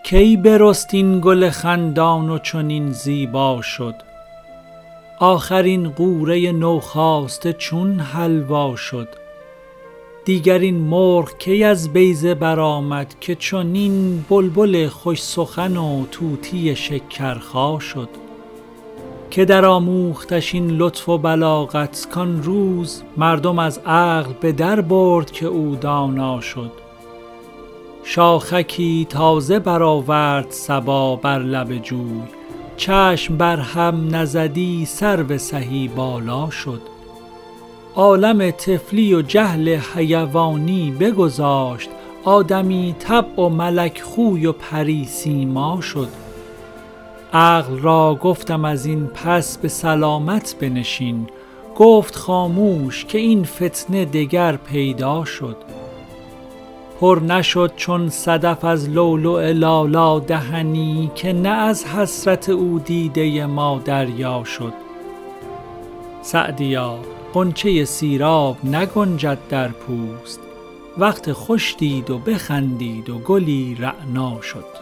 کی برست این گل خندان و چنین زیبا شد؟ آخرین غوره نوخاسته چون حلوا شد؟ دیگر این مرغ کی از بیضه برآمد که چنین بلبل خوش سخن و طوطی شکرخا شد؟ که در آموختش این لطف و بلاغت کان روز مردم از عقل به در برد که او دانا شد؟ شاخکی تازه برآورد صبا بر لب جوی، چشم بر هم نزدی سرو سهی بالا شد. عالم طفلی و جهل حیوانی بگذاشت، آدمی طبع و ملک خوی و پری سیما شد. عقل را گفتم از این پس به سلامت بنشین، گفت خاموش که این فتنه دگر پیدا شد. پر نشد چون صدف از لؤلؤ لالا دهنی، که نه از حسرت او دیده ما دریا شد. سعدیا غنچه سیراب نگنجد در پوست، وقت خوش دید و بخندید و گلی رعنا شد.